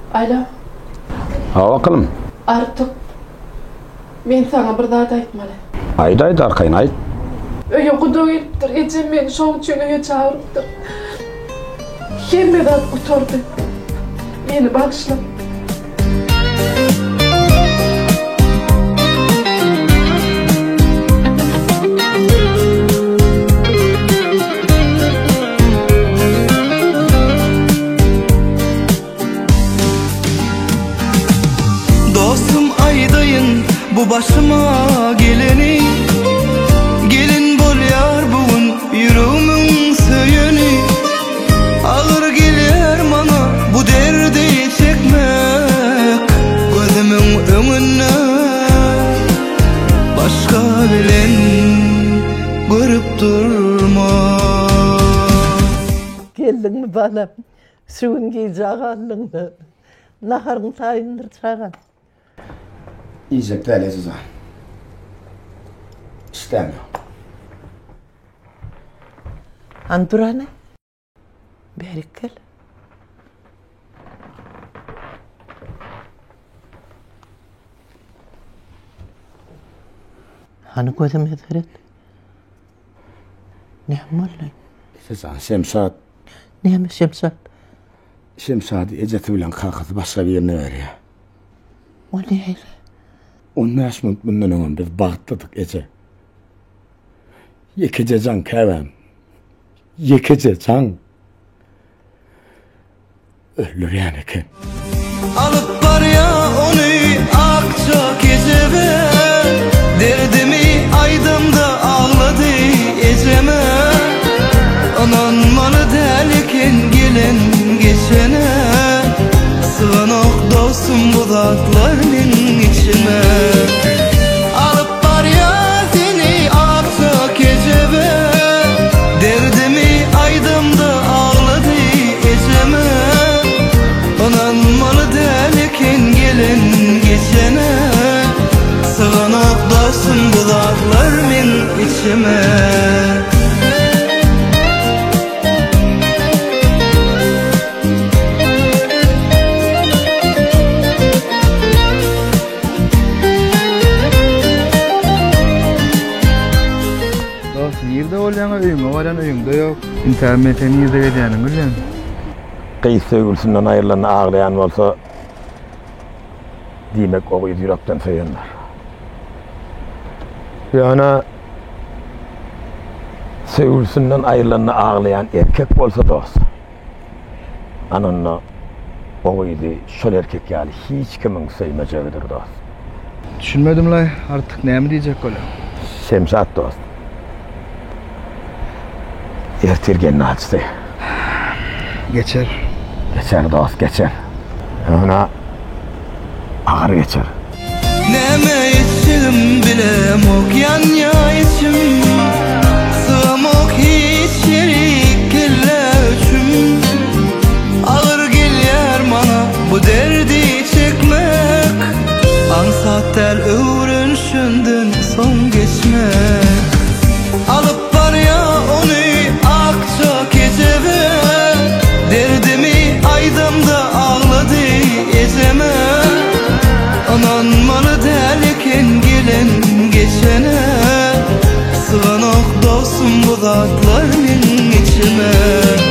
Alo. Ha bakalım. Artık men sana bir zat aytmaly. Ayda arkayın ayt. Öýe gudoýupdyr, ejem meni şoň üçin öýe çağırypdyr. Hemme zat gutordy. Meni bagşla. Dostum aydayın bu başıma geleni, gelin bolyar bugün yüreğimin söyeni. Ağır gelir bana bu derdi çekmek, gözümün önüne başka bilen görüp durma. Geldin mi balam? Suyun giyeceği kaldın. Naharın tayındır çağın. Yiyecek de Aziz ağa. İstemiyor. Andurane. Berik gel. Hani gözüm ederek? Ne var lan? Aziz ağa, Şemsat. Neymiş Şemsat? Şemsat'ı Ecet'i bilen kalkısı başka bir yerine veriyor. O ne? Onun yaşmı bundan önce biz bağıtladık Ece. Yekece can kevem. Yekece can. Ölür yani ki. Alıp var ya onu akça geceme, derdimi aydımda ağladı eceme. Ananmalı derken gelen geçene, sığanak dostum bu dağlarının içime. Alıp var ya seni akça geceme, derdimi aydımda ağladı eceme. Ananmalı derken gelen geçene, sığanak dostum bu dağlarının içime. Yerde olyan öýüňe baran öýüňde ýok. İnternetini ýerde edýäniň bilen. Kıyıs sevgilisinden ayrılan ağlayan olsa demek o yürekten söylenir. Yani sevgilisinden ayrılan ağlayan erkek olsa da olsa anonla o yüzü şol erkek yani hiç kimin sevmeceğidir dost. Düşünmedim lay, artık näme diýjek bolam? Şemsat dost. Ertirgen naçtı. Geçer. Geçer dost geçer. Ona ağır geçer. Näme içim bilem okyan ya içim, sığamok hiç yerik kelle üçüm. Ağır gelýär mana bu derdi çekmek, ansatlar öwrünşünden son geçmek. Alıp var ya onu akça geceme, derdimi aydımda ağladı eceme. Ananmalı derken gelen geçene, sığanak dostum bu dağlarının içime.